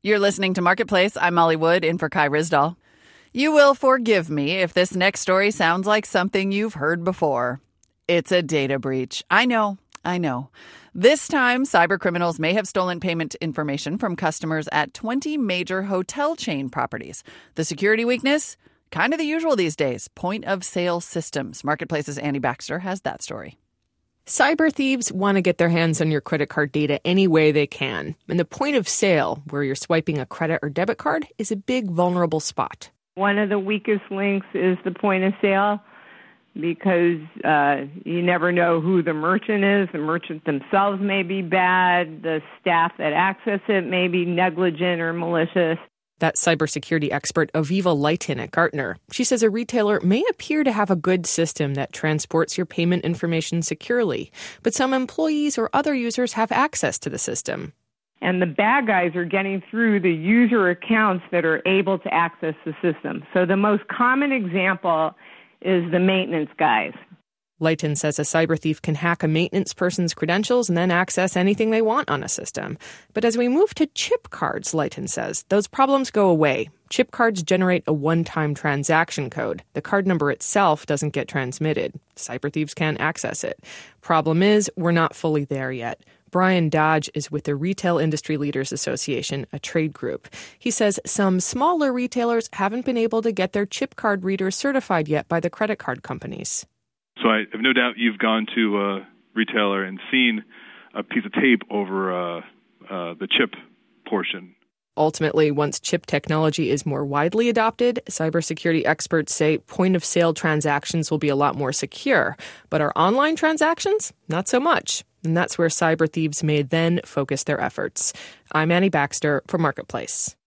You're listening to Marketplace. I'm Molly Wood, in for Kai Risdall. You will forgive me if this next story sounds like something you've heard before. It's a data breach. I know. This time, cybercriminals may have stolen payment information from customers at 20 major hotel chain properties. The security weakness? Kind of the usual these days. Point-of-sale systems. Marketplace's Annie Baxter has that story. Cyber thieves want to get their hands on your credit card data any way they can. And the point of sale, where you're swiping a credit or debit card, is a big vulnerable spot. One of the weakest links is the point of sale because you never know who the merchant is. The merchant themselves may be bad. The staff that access it may be negligent or malicious. That's cybersecurity expert Aviva Lighton at Gartner. She says a retailer may appear to have a good system that transports your payment information securely, but some employees or other users have access to the system. And the bad guys are getting through the user accounts that are able to access the system. So the most common example is the maintenance guys. Lighton says a cyber thief can hack a maintenance person's credentials and then access anything they want on a system. But as we move to chip cards, Lighton says, those problems go away. Chip cards generate a one-time transaction code. The card number itself doesn't get transmitted. Cyber thieves can't access it. Problem is, we're not fully there yet. Brian Dodge is with the Retail Industry Leaders Association, a trade group. He says some smaller retailers haven't been able to get their chip card readers certified yet by the credit card companies. So I have no doubt you've gone to a retailer and seen a piece of tape over the chip portion. Ultimately, once chip technology is more widely adopted, cybersecurity experts say point-of-sale transactions will be a lot more secure. But our online transactions, not so much. And that's where cyber thieves may then focus their efforts. I'm Annie Baxter for Marketplace.